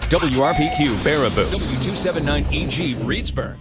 WRPQ Baraboo, W279EG Reedsburg.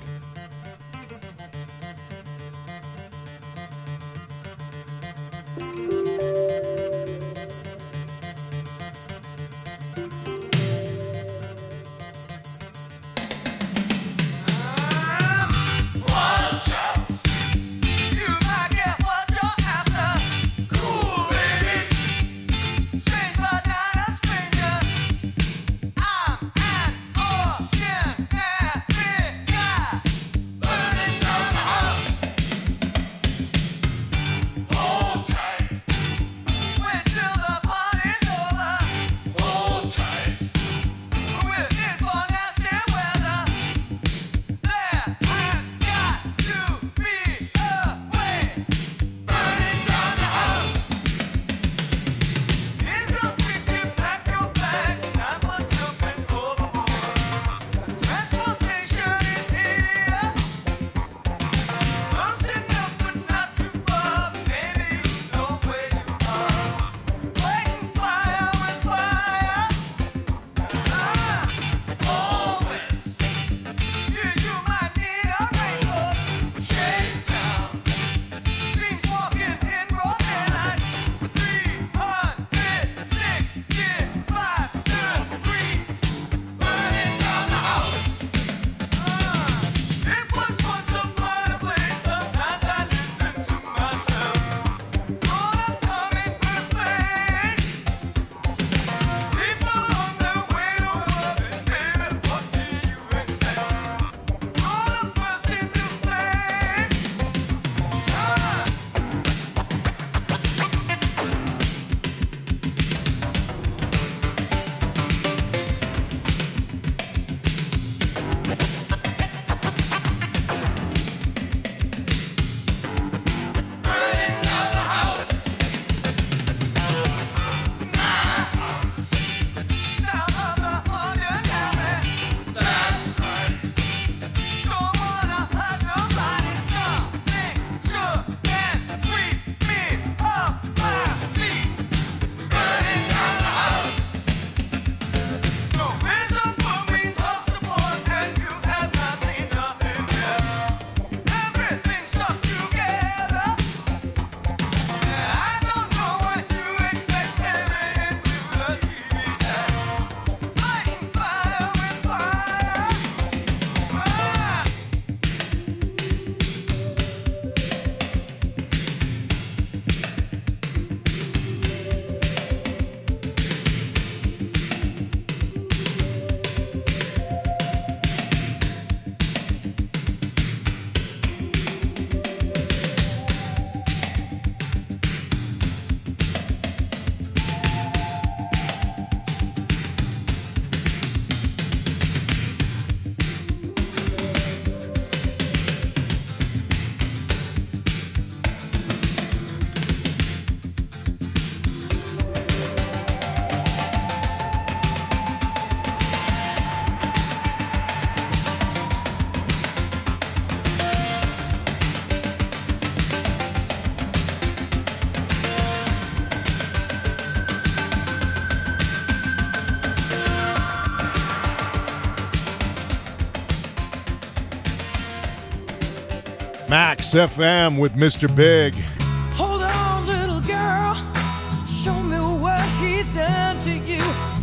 Max FM with Mr. Big. Hold on, little girl. Show me what he's done to you.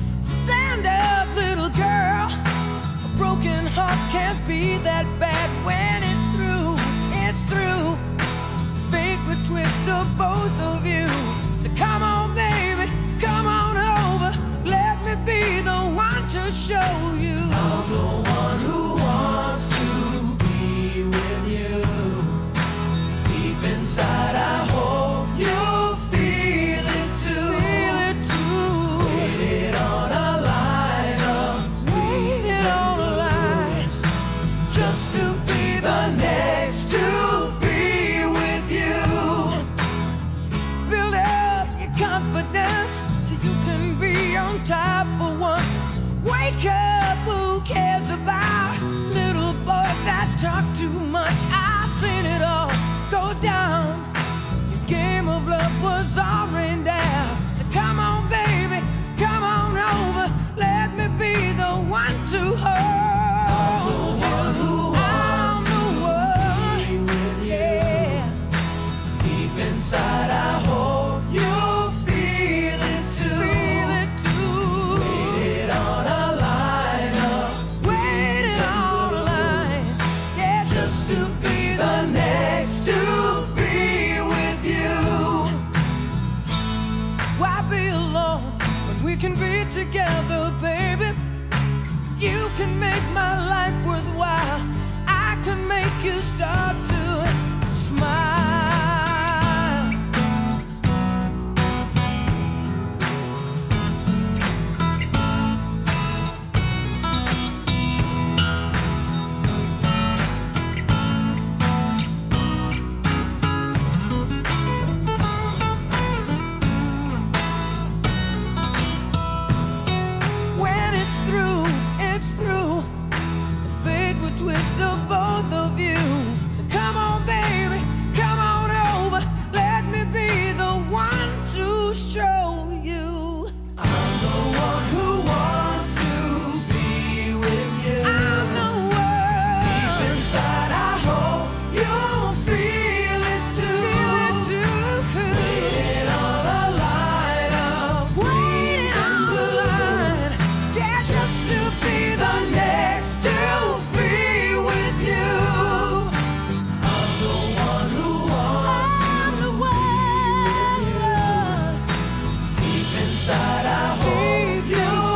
Stand up, little girl. A broken heart can't be that bad when it's through. It's through. Fate would twist of both of you. So come on, baby. Come on over. Let me be the one to show you. I'm the one who wants to be with you. Inside, I hope you feel it too. Feel it too. Waited on a line of waited on a line just to be the next to be with you. Build up your confidence so you can be on top for once. Wake up, who cares about little boys that talk too much? I've seen it all go down. Your game of love was all rained down. So come on, baby, come on over. Let me be the one to be the next to be with you. Why be alone when we can be together, baby? You can make my life worthwhile. I can make you start to smile. When it's through, it's through. Fate would twist the both of you. So come on, baby, come on over. Let me be the one to show you. I'm the one who wants to be with you. I'm the one. Deep inside, I hope you'll feel it too. Waiting on a line of waiting on the line. Yeah, just to be the next to be with you. I'm the one who wants to be with you. Deep inside, I hope you'll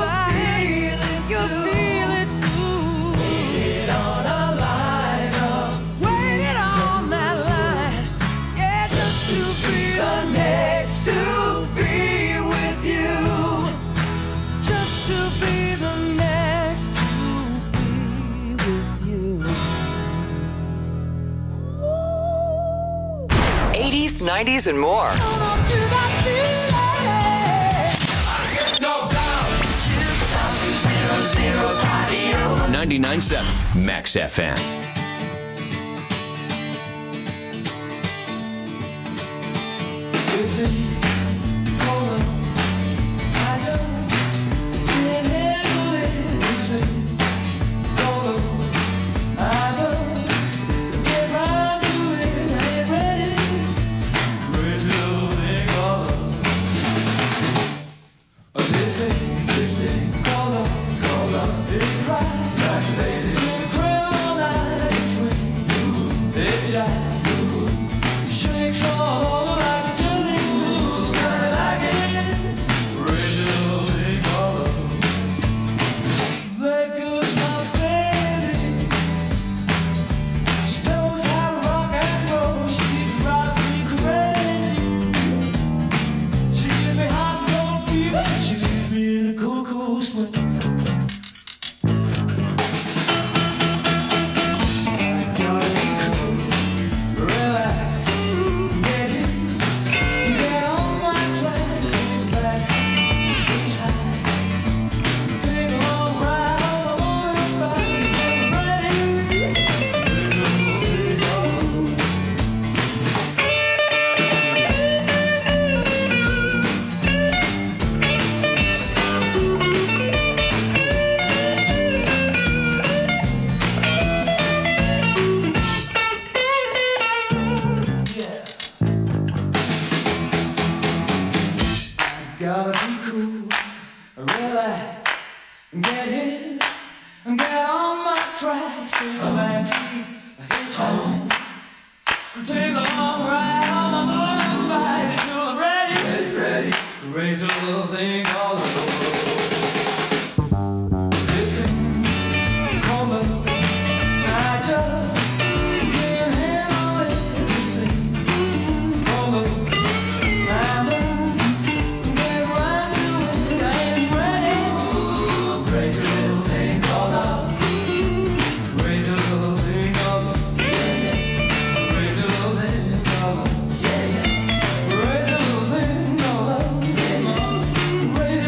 feel it too. Waiting on a line of waiting on that line. Yeah, just to be the next to be with you. Just to be the next to be with you. 80s, 90s, and more. Hold on to that feeling. No doubt. 99.7 Max FM. Shakes all over like a jelly moves, kinda like it. Raise it up, they call her. There goes my baby. She knows how to rock and roll. She drives me crazy. She gives me hot and cold fever. She leaves me in a cool, cool sweat. Gotta be cool, relax, get hit, get on my tracks, take a backseat, hitchhike, take a long ride on my motorbike until I'm ready, raise a little thing all over. This thing called love, I just can't handle it. This thing called love, I'm Raise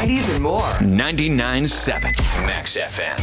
90s and more. 99.7 Max FM.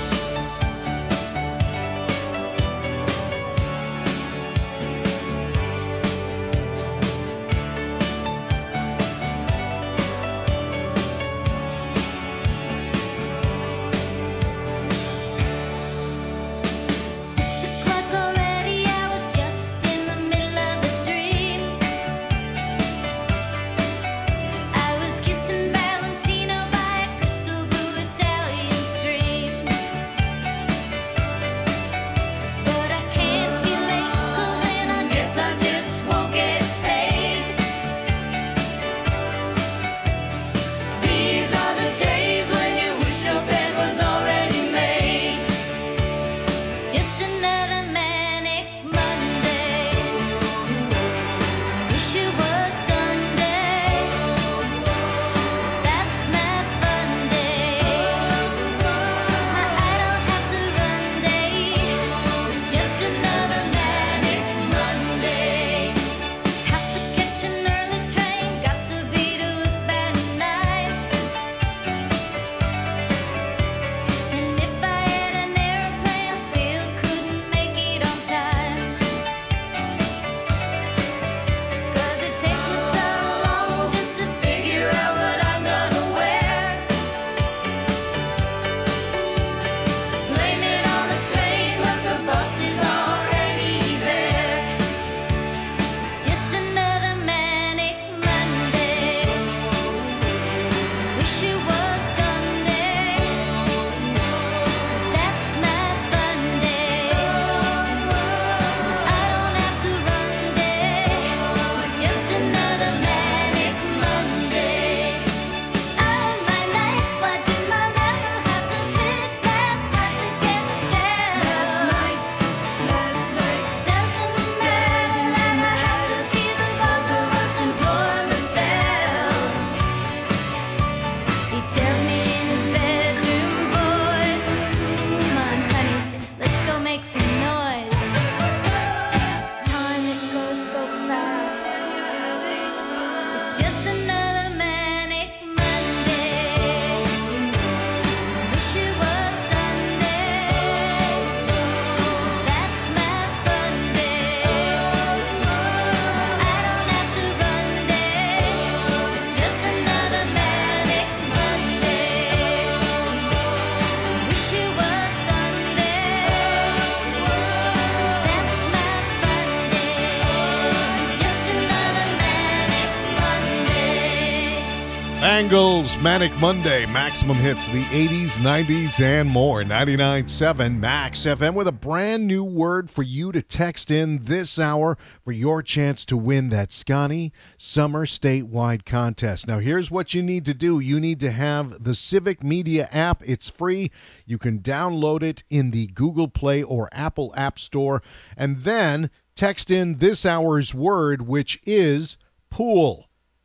Bangles, Manic Monday, maximum hits, the 80s, 90s, and more. 99.7 Max FM with a brand new word for you to text in this hour for your chance to win that Scotty Summer Statewide Contest. Now, here's what you need to do. You need to have the Civic Media app. It's free. You can download it in the Google Play or Apple App Store. And then text in this hour's word, which is pool.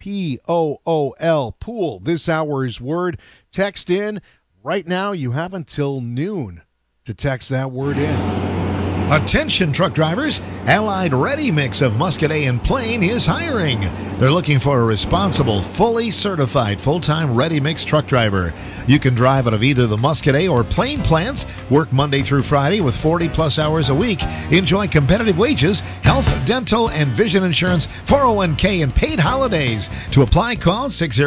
P-O-O-L, pool, this hour's word. Text in. Right now, you have until noon to text that word in. Attention truck drivers, Allied Ready Mix of Muscadet and Plain is hiring. They're looking for a responsible, fully certified, full-time Ready Mix truck driver. You can drive out of either the Muscadet or Plain plants, work Monday through Friday with 40-plus hours a week, enjoy competitive wages, health, dental, and vision insurance, 401k, and paid holidays. To apply, call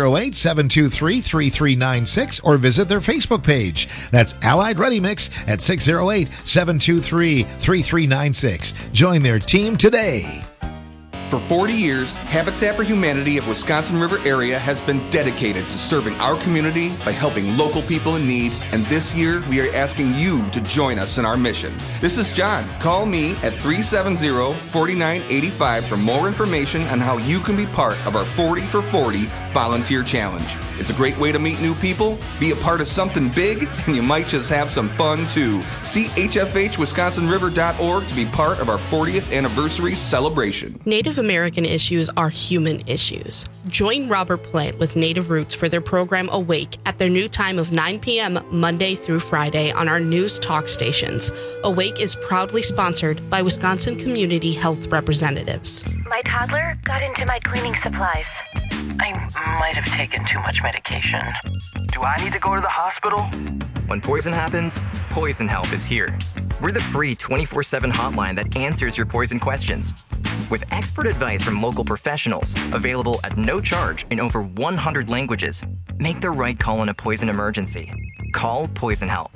608-723-3396 or visit their Facebook page. That's Allied Ready Mix at 608-723-3396. Join their team today. For 40 years, Habitat for Humanity of Wisconsin River area has been dedicated to serving our community by helping local people in need, and this year we are asking you to join us in our mission. This is John. Call me at 370-4985 for more information on how you can be part of our 40 for 40 volunteer challenge. It's a great way to meet new people, be a part of something big, and you might just have some fun too. See hfhwisconsinriver.org to be part of our 40th anniversary celebration. Native American issues are human issues. Join Robert Plant with Native Roots for their program Awake at their new time of 9 p.m. Monday through Friday on our news talk stations. Awake is proudly sponsored by Wisconsin Community Health Representatives. My toddler got into my cleaning supplies. I might have taken too much medication. Do I need to go to the hospital? When poison happens, Poison Help is here. We're the free 24/7 hotline that answers your poison questions. With expert advice from local professionals, available at no charge in over 100 languages, make the right call in a poison emergency. Call Poison Help.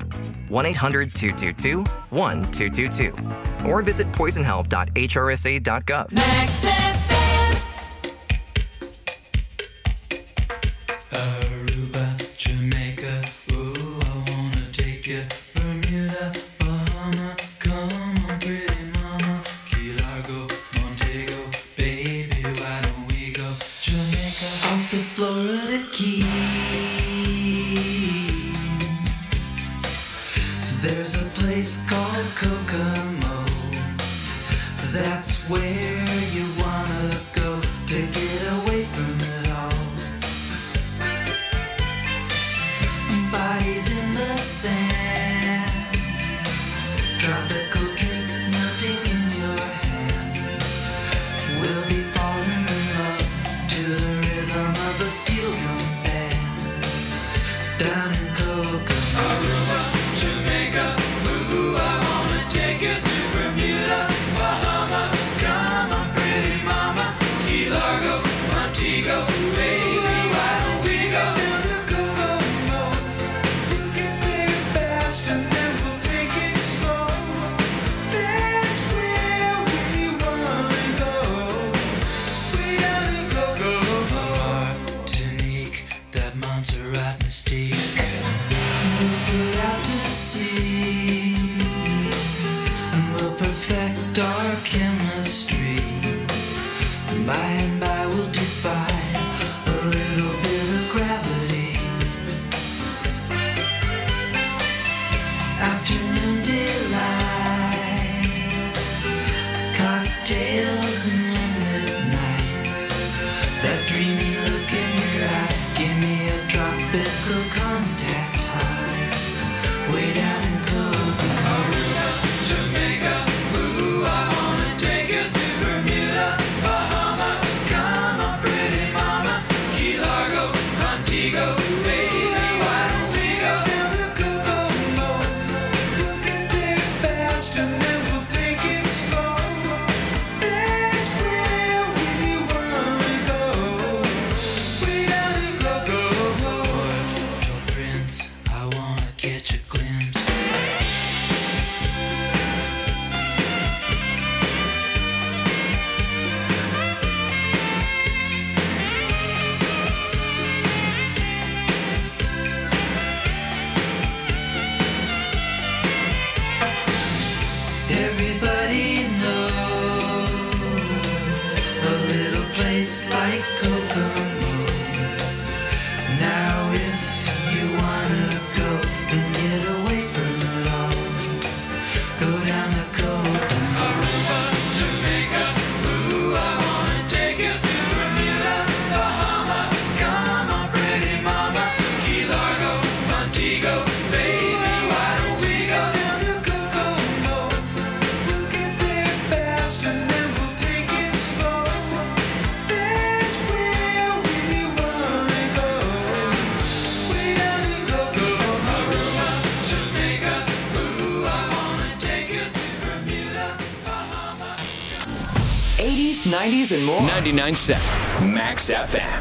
1-800-222-1222. Or visit poisonhelp.hrsa.gov. Max FM. Aruba, Jamaica, ooh, I wanna take you. Bermuda, Bahama, come on, pretty mama. Key Largo, Montego, baby, why don't we go? Jamaica, off the Florida Keys. There's a place called Kokomo. That's where you wanna go to get away from it all. Bodies in the sand, tropical drink melting in your hand. We'll be falling in love to the rhythm of a steel drum band. Down in Kokomo, Aruba, Jamaica, ooh, I wanna take you to Bermuda, Bahama, come on, pretty mama, Key Largo, Montego, baby, why don't we go down to Kokomo? We can play fast and then we'll take it slow. That's where we wanna go. Way down in Kokomo. Martinique, that Montserrat mystique. We'll put out to sea and we'll perfect our chemistry. By and by we'll defy a little bit of gravity. Afternoon delight, cocktails and moonlit nights. That dreamy look in your eye, give me a tropical contact high. Way down in Kokomo, Aruba, Jamaica, ooh, I wanna take you to Bermuda, Bahama, come on, pretty mama, Key Largo, Montego, baby, why don't we go down to Kokomo? We'll get there fast and then we'll take it slow. That's where we wanna go. Way down in Kokomo. Port-au-Prince, I wanna catch a glimpse. Everybody knows a little place like Kokomo. Now if you wanna go and get away from it all, go down to Kokomo. Aruba, Jamaica, ooh, I wanna take you to Bermuda, Bahama, come on, pretty mama, Key Largo, Montego, baby, why don't we go down to Kokomo? We'll get there fast and then we'll take it slow. That's where we wanna go. Way down in Kokomo, Aruba, Jamaica, ooh, I wanna take you to Bermuda, Bahama. 80s, 90s, and more. 99.7 Max FM.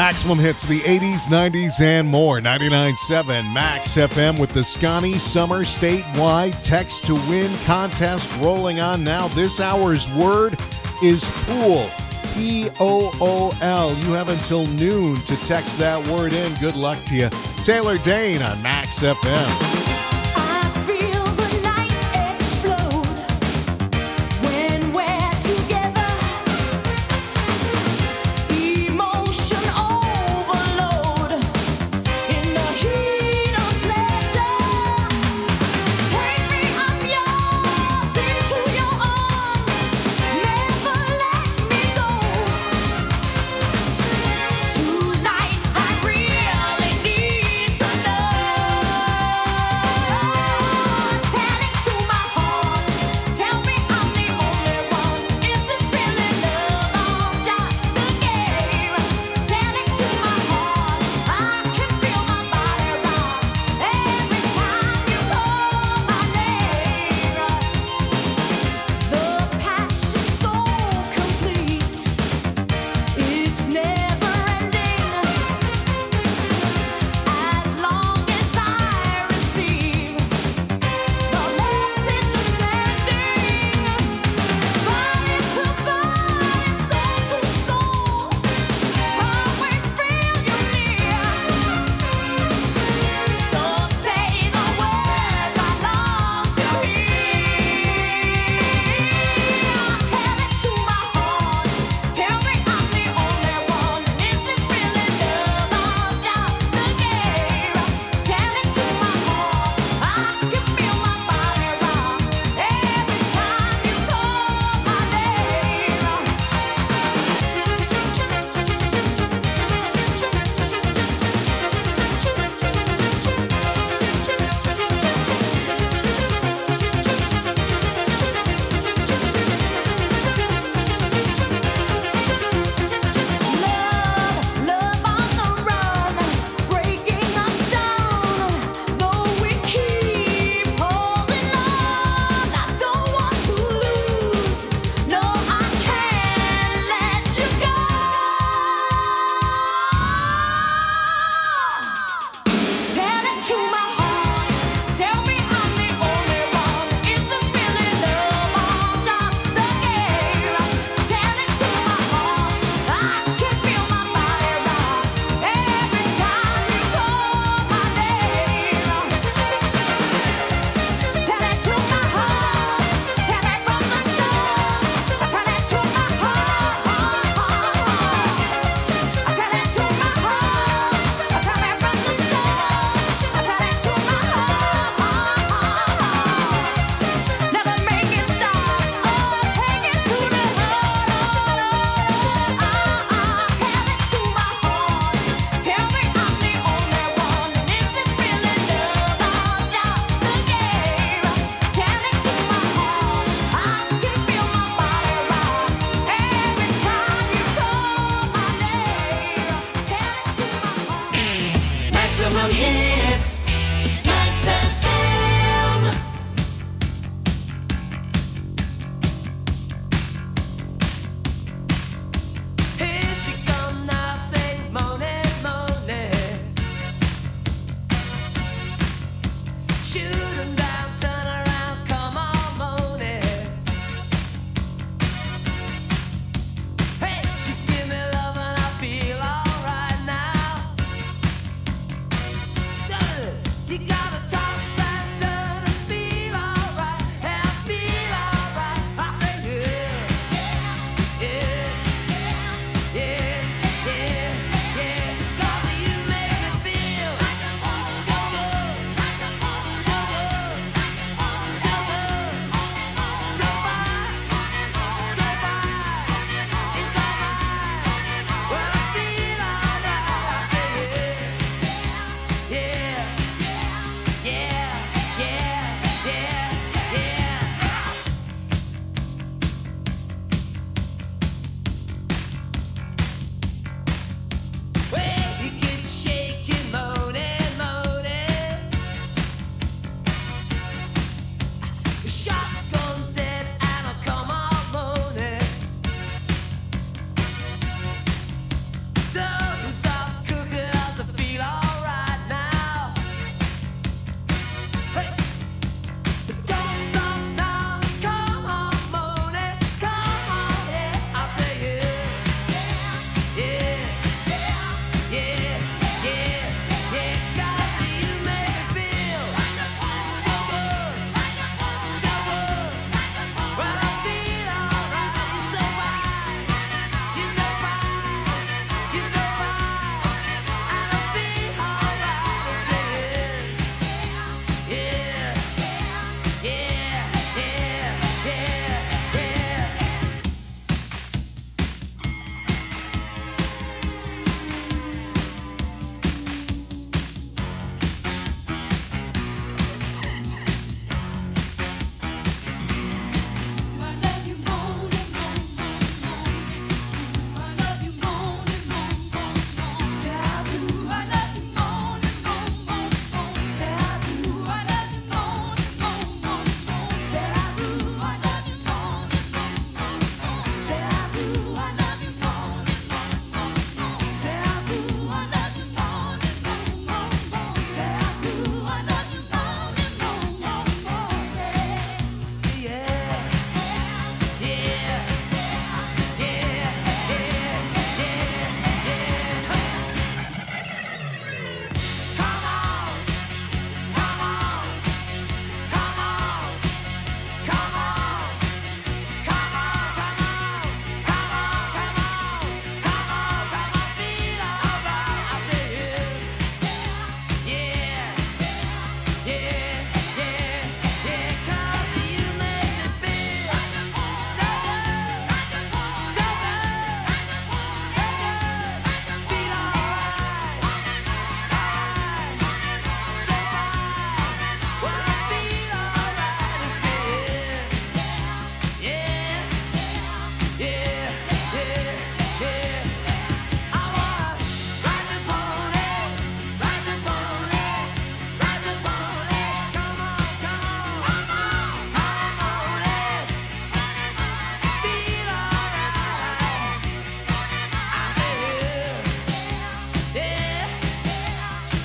Maximum hits, the 80s, 90s, and more. 99.7 Max FM with the Scotty Summer statewide text to win contest rolling on now. This hour's word is pool. P-O-O-L. You have until noon to text that word in. Good luck to you. Taylor Dane on Max FM.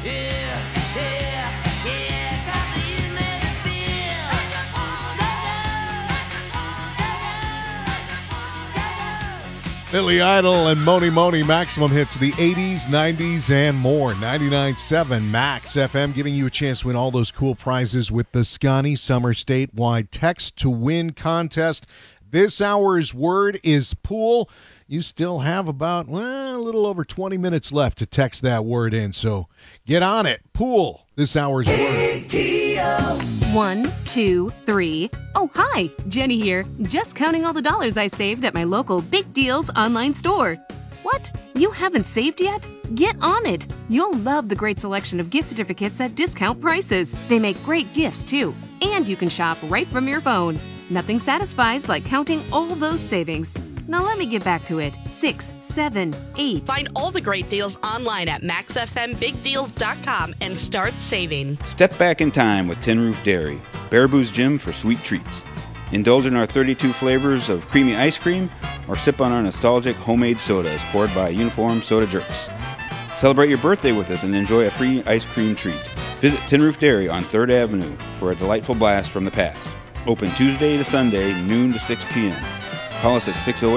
Yeah, yeah, yeah, 'cause you made me feel so good. Billy Idol and Moni Moni, Maximum Hits, the 80s, 90s, and more. 99.7 Max FM, giving you a chance to win all those cool prizes with the Scotty Summer Statewide Text to Win contest. This hour's word is pool. You still have about, a little over 20 minutes left to text that word in, so get on it. Pool, this hour's word. 1, 2, 3. Oh, hi, Jenny here. Just counting all the dollars I saved at my local Big Deals online store. What? You haven't saved yet? Get on it. You'll love the great selection of gift certificates at discount prices. They make great gifts, too. And you can shop right from your phone. Nothing satisfies like counting all those savings. Now let me get back to it. 6, 7, 8. Find all the great deals online at maxfmbigdeals.com and start saving. Step back in time with Tin Roof Dairy, Baraboo's Gym for sweet treats. Indulge in our 32 flavors of creamy ice cream or sip on our nostalgic homemade sodas poured by uniformed soda jerks. Celebrate your birthday with us and enjoy a free ice cream treat. Visit Tin Roof Dairy on 3rd Avenue for a delightful blast from the past. Open Tuesday to Sunday, noon to 6 p.m. Call us at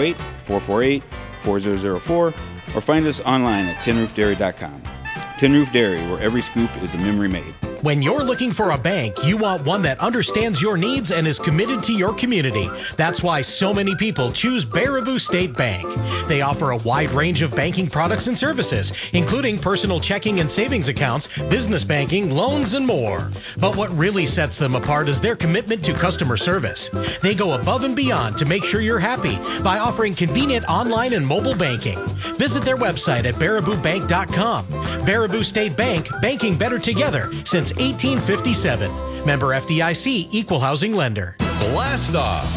608-448-4004 or find us online at tinroofdairy.com. Tin Roof Dairy, where every scoop is a memory made. When you're looking for a bank, you want one that understands your needs and is committed to your community. That's why so many people choose Baraboo State Bank. They offer a wide range of banking products and services, including personal checking and savings accounts, business banking, loans, and more. But what really sets them apart is their commitment to customer service. They go above and beyond to make sure you're happy by offering convenient online and mobile banking. Visit their website at baraboobank.com. Baraboo State Bank, banking better together since 1857. Member FDIC, Equal Housing Lender. Blast off!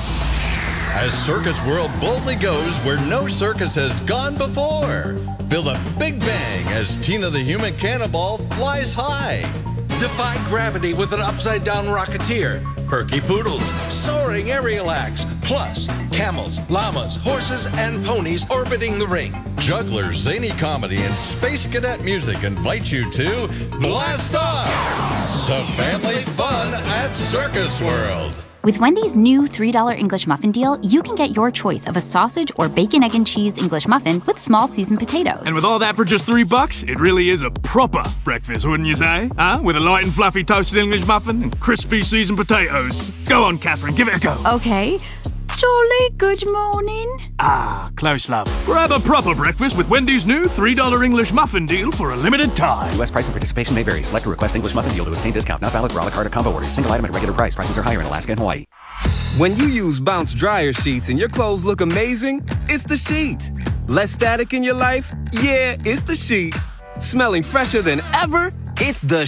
As Circus World boldly goes where no circus has gone before. Feel the big bang as Tina the Human Cannonball flies high. Defy gravity with an upside-down rocketeer. Perky poodles, soaring aerial acts, plus camels, llamas, horses, and ponies orbiting the ring. Jugglers, zany comedy, and space cadet music invite you to Blast Off! To family fun at Circus World. With Wendy's new $3 English muffin deal, you can get your choice of a sausage or bacon, egg, and cheese English muffin with small seasoned potatoes. And with all that for just $3, it really is a proper breakfast, wouldn't you say? Huh? With a light and fluffy toasted English muffin and crispy seasoned potatoes. Go on, Catherine, give it a go. Okay. Jolly good morning. Ah, close, love. Grab a proper breakfast with Wendy's new $3 English muffin deal for a limited time. U.S. price and participation may vary. Select a request English muffin deal to obtain discount. Not valid for a la carte or combo orders. Single item at regular price. Prices are higher in Alaska and Hawaii. When you use Bounce dryer sheets and your clothes look amazing, it's the sheet. Less static in your life? Yeah, it's the sheet. Smelling fresher than ever? It's the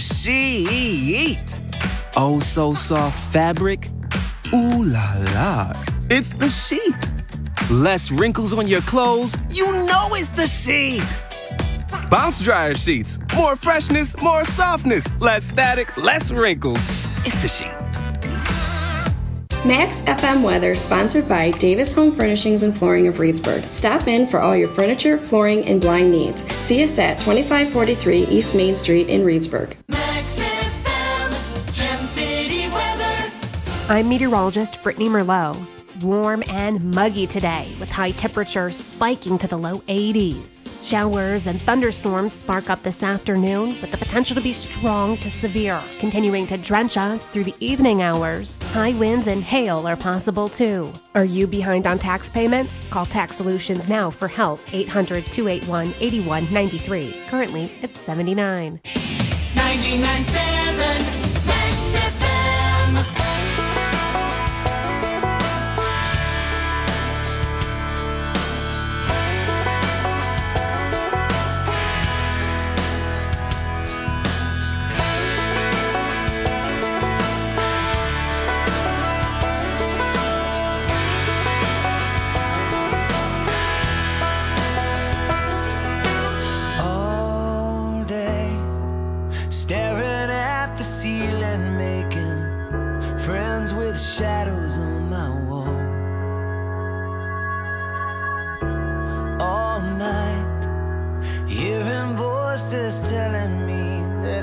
sheet. Oh, so soft fabric? Ooh la la. It's the sheet. Less wrinkles on your clothes? You know it's the sheet. Bounce dryer sheets. More freshness, more softness. Less static, less wrinkles. It's the sheet. Max FM weather sponsored by Davis Home Furnishings and Flooring of Reedsburg. Stop in for all your furniture, flooring, and blind needs. See us at 2543 East Main Street in Reedsburg. Max FM, Gem City weather. I'm meteorologist Brittany Merlot. Warm and muggy today, with high temperatures spiking to the low 80s. Showers and thunderstorms spark up this afternoon, with the potential to be strong to severe, continuing to drench us through the evening hours. High winds and hail are possible too. Are you behind on tax payments? Call Tax Solutions now for help. 800-281-8193. Currently, it's 79. 99.7 Max FM. Shadows on my wall all night, hearing voices telling me that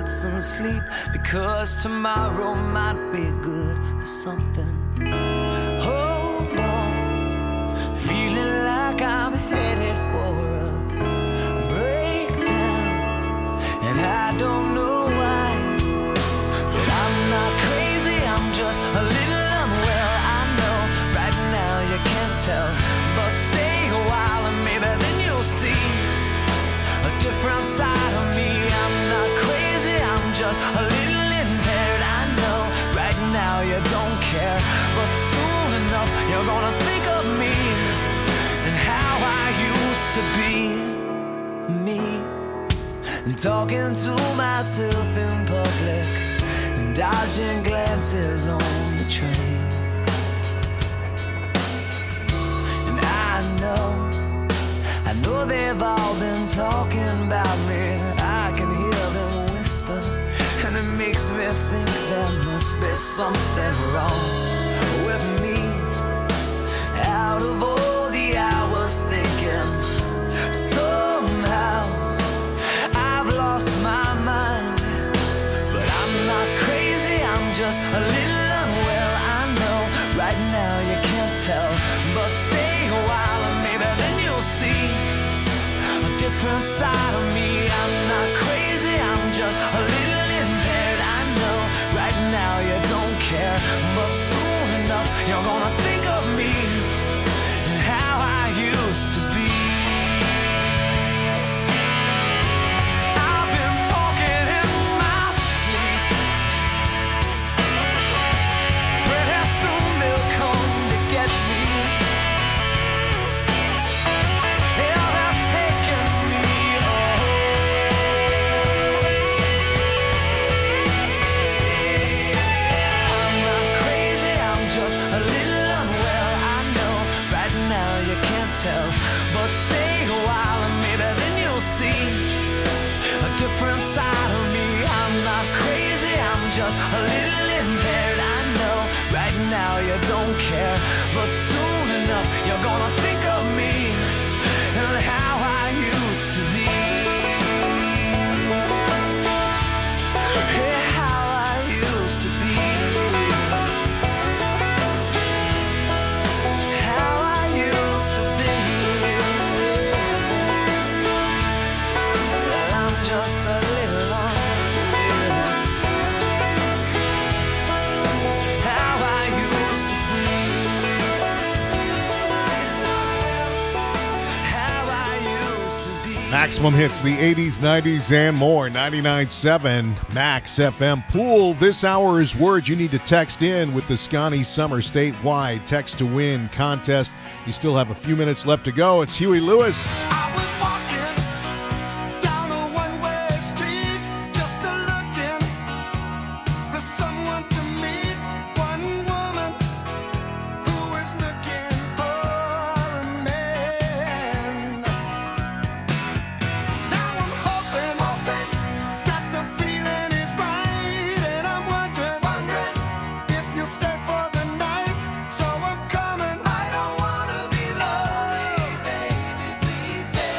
get some sleep, because tomorrow might be good for something. Hold on, feeling like I'm headed for a breakdown, and I don't know why, but I'm not crazy, I'm just a little unwell. I know right now you can't tell, but stay a while and maybe then you'll see a different side of me. I'm not crazy, I'm just a little impaired. I know right now you don't care, but soon enough you're gonna think of me and how I used to be me, and talking to myself in public and dodging glances on the train. And I know they've all been talking about me. I can hear them whisper, and it makes me think there must be something wrong with me. Out of all the hours thinking, somehow I've lost my mind. But I'm not crazy, I'm just a little unwell. I know right now you can't tell, but stay a while and maybe then you'll see a different side of me. I'm not crazy, I'm just a little impaired. I know right now you don't care, but soon enough you're gonna think of me and how I used to be. I've been talking in my sleep. Pretty soon they'll come to get me. Yeah, they're taking me I'm not crazy, I'm just a little unwell. I know right now you can't tell, but stay a while and maybe then you'll see a different side of me. I'm not crazy, I'm just a little impaired. I know right now you don't care, but soon enough you're gonna think of me and how I used to be. Yeah, how I used to be. How I used to be. Well, I'm just a little unreal. How I used to be. How I used to be. Maximum hits, the 80s, 90s, and more. 99.7 Max FM. Pool this hour is words you need to text in with the Scotty Summer statewide text to win contest. You still have a few minutes left to go. It's Huey Lewis. Down a one-way street, just looking for someone to meet. One woman who is looking for a man. Now I'm hoping that the feeling is right, and I'm wondering if you'll stay for the night. So I'm coming. I don't wanna be lonely, baby, please stay.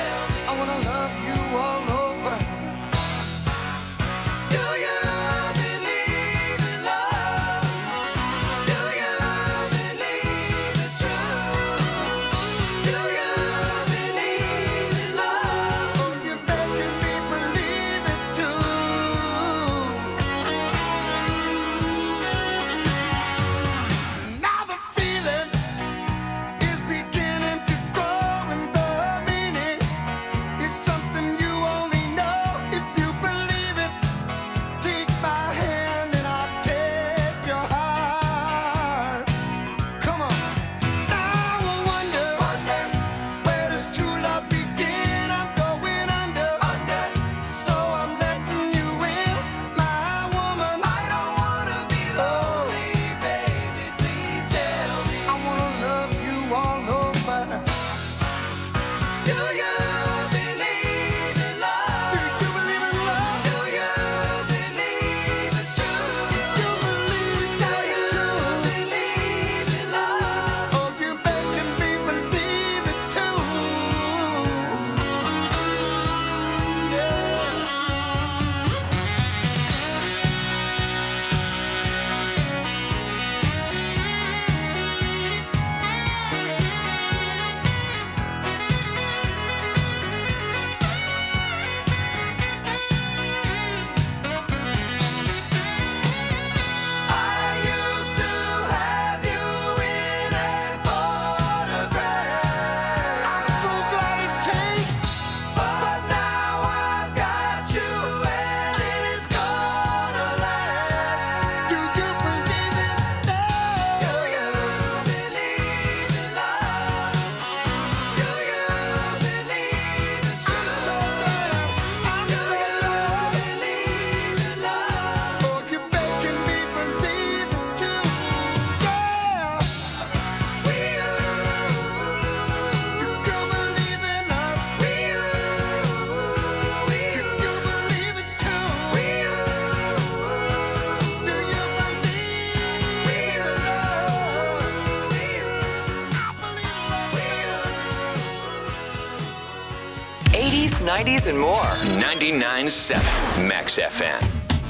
90s, and more. 99.7 Max FM.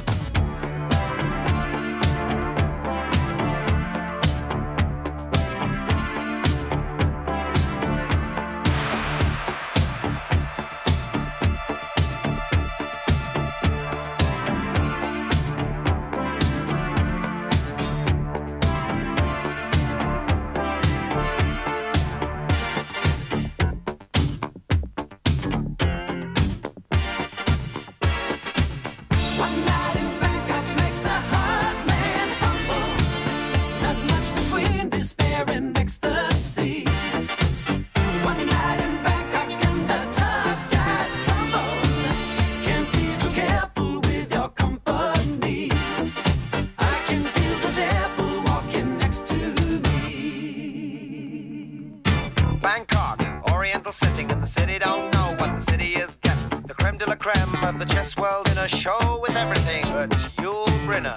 Bangkok, oriental setting, and the city don't know what the city is getting. The creme de la creme of the chess world in a show with everything but Yul Brynner.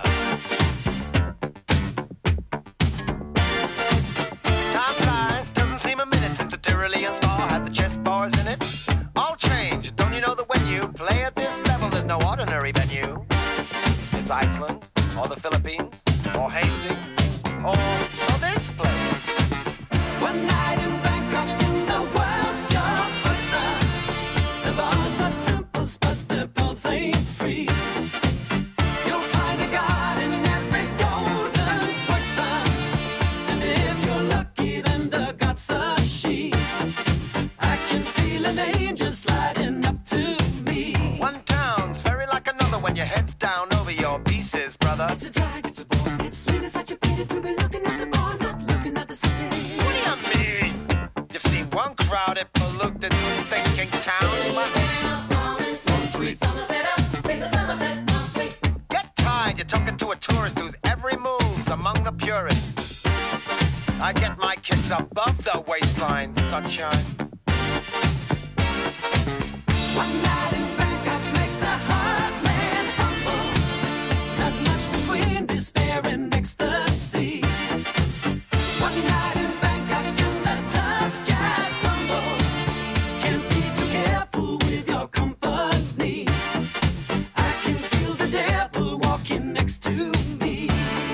Time flies, doesn't seem a minute since the Tyrolean Spa had the chess bars in it. All change, don't you know that when you play at this level, there's no ordinary venue? It's Iceland, or the Philippines, or Hastings, or this place. One night in Bangkok in the world's your oyster. The bars are temples, but the pulse ain't free. You'll find a god in every golden oyster. And if you're lucky, then the god's a she. I can feel an angel sliding up to me. One town's very like another when your head's down over your pieces, brother. It's a drag, it's a bore, it's really such a pity to be looking at the bar, not looking at the city. What do you mean? You've seen one crowded, polluted, thinking town. Get tired, you're talking to a tourist whose every move's among the purists. I get my kids above the waistline, sunshine. One night in Bangkok makes a hard man humble. Not much between despair and ecstasy. One night in Bangkok and the tough guys tumble. Can't be too careful with your company. I can feel the devil walking next to me.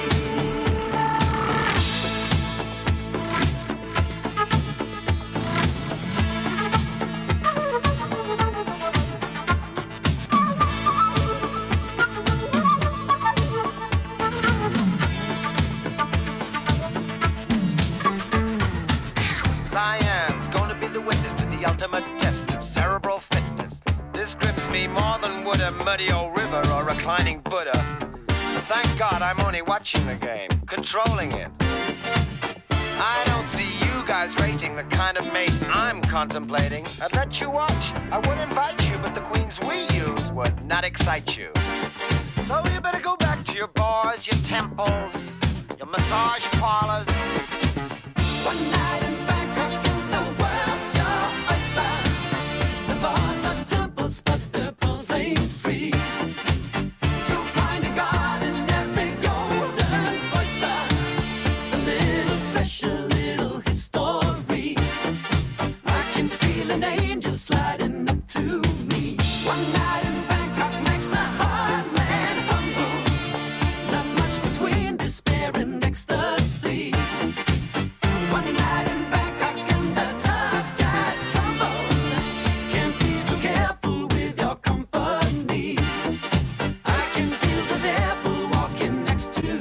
Cyan's going to be the witness to the ultimate test of cerebral fitness. This grips me more than would a muddy old river or a reclining Buddha. But thank God I'm only watching the game, controlling it. I don't see you guys rating the kind of mate I'm contemplating. I'd let you watch, I would invite you, but the queens we use would not excite you. So you better go back to your bars, your temples, your massage parlors. One night in Bangkok in the world's your oyster. The bars are temples, but the pulse ain't free. You'll find a god in every golden oyster. A little fresh, a little history. I can feel an angel sliding up to me. One night in Bangkok makes a hard man humble. Not much between despair and ecstasy. One night in Bangkok and the tough guys tumble. Can't be too careful with your company. I can feel the devil walking next to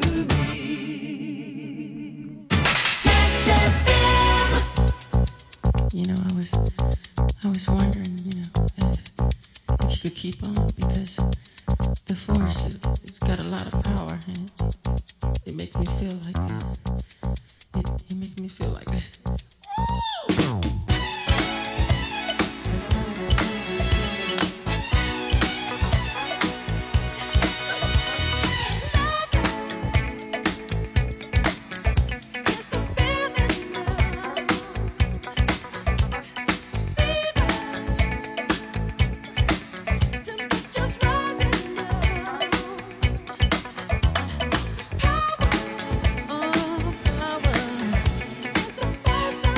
me. Max FM. You know, I was wondering, you know, if you could keep on, because the force it's got a lot of power, and it makes me feel like it makes me feel like Power, it's the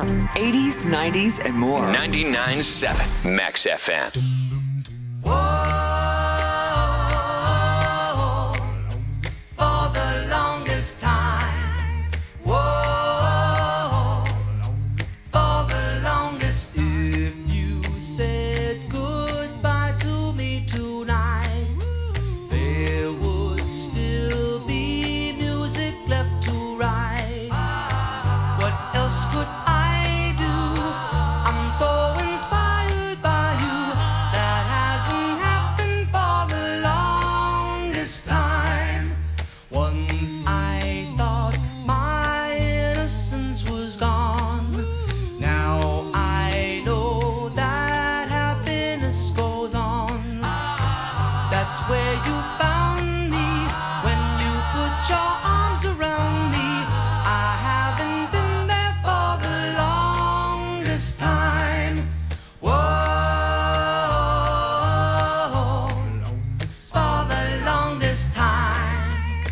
FM. 80s, 90s, and more. 99.7 Max FM. For the longest time. Whoa. For the longest. If you said goodbye to me tonight, there would still be music left to write. What else could I do? I'm so inspired by you. That hasn't happened for the longest time. Once I thought my innocence was gone. Now I know that happiness goes on. That's where you found me when you put your arms around me. I haven't been there for the longest time. Whoa. For the longest time.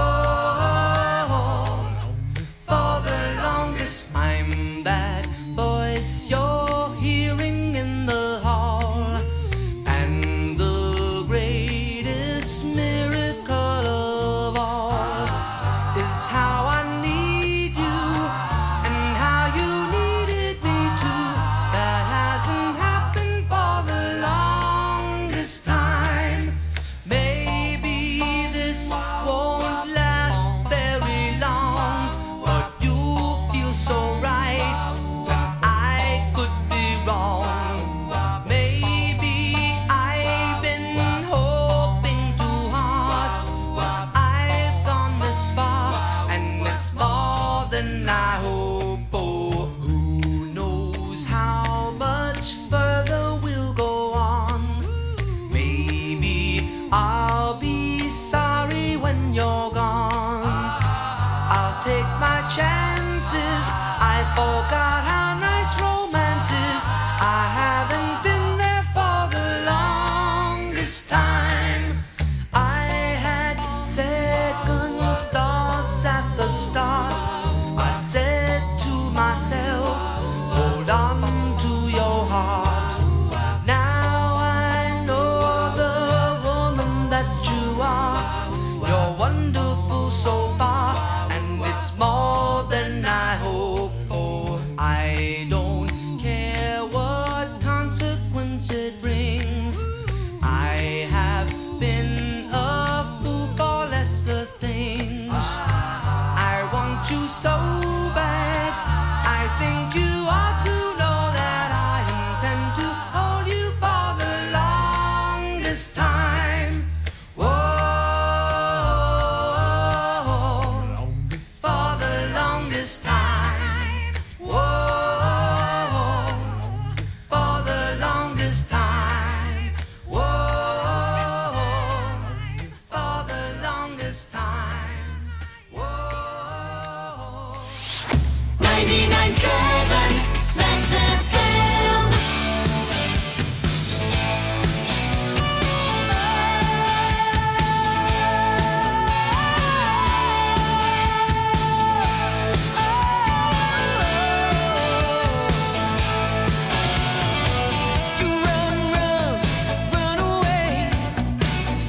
Whoa. For the longest time. That voice you're hearing in the hall. And the greatest miracle of all is how I need you and how you needed me too. That hasn't happened for the longest time. Maybe this won't last very long, but you feel so right that I could be wrong. Maybe I've been hoping too hard, but I've gone this far, and it's more than I hoped for. Who knows how much further we'll go on? Maybe I'll be sorry when you're gone. I'll take my chances. I forgot how nice romance is. I haven't been there for the longest time. I had second thoughts at the start. I said to myself, hold on to your heart. Now I know the woman that you are. You're wonderful so far, and it's more than I hoped for. I don't care what consequence it brings. I have been a fool for lesser things. I want you so bad. I think you ought to know that I intend to hold you for the longest time. Whoa. For the longest time. Whoa. For the longest time. Whoa. For the longest time. Whoa. 99.7 Max